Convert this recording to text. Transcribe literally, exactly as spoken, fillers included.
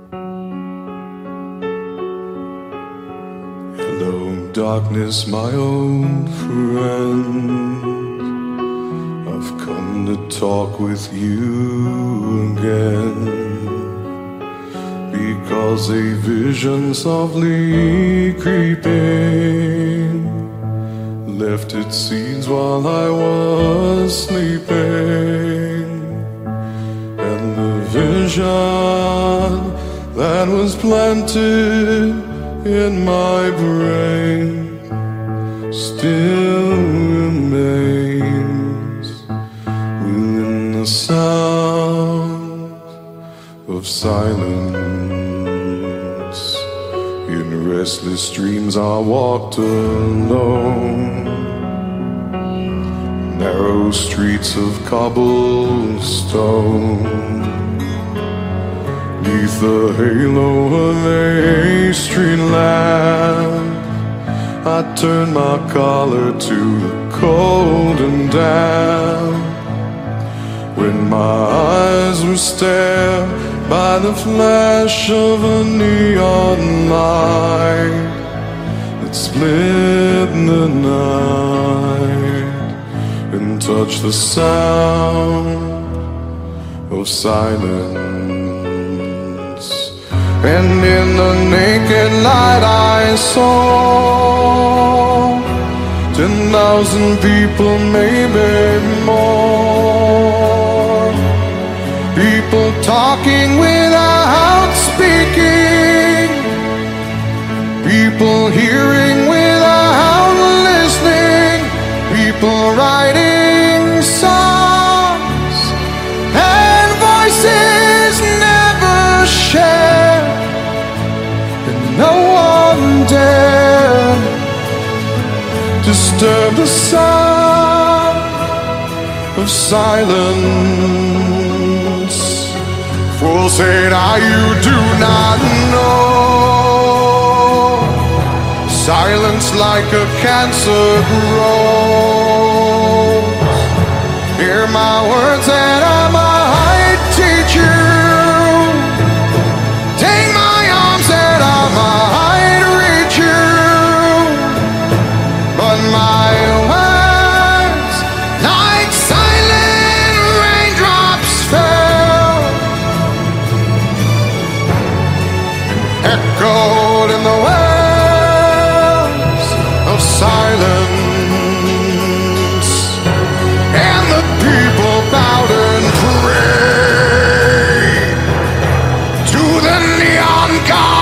Hello, darkness, my old friend. I've come to talk with you again, because a vision softly creeping left its seeds while I was sleeping. And the vision that was planted in my brain still remains within the sound of silence. In restless dreams I walked alone, narrow streets of cobblestone. Neath the halo of a street lamp, I turned my collar to the cold and damp. When my eyes were stared by the flash of a neon light that split the night and touched the sound of silence. And in the naked light I saw ten thousand people, maybe more. People talking without speaking, people hearing without listening, people writing songs and voices never shared, and no one dared disturb the sound of silence. Fools say that you do not know silence like a cancer grows. Hear my words and I might teach you, take my arms and I might reach you, but my words like silent raindrops fell, echoed in the wells of silence, and the people bowed and prayed to the neon god.